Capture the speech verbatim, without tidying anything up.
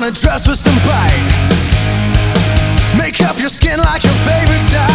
on a dress with some bite. Make up your skin like your favorite type.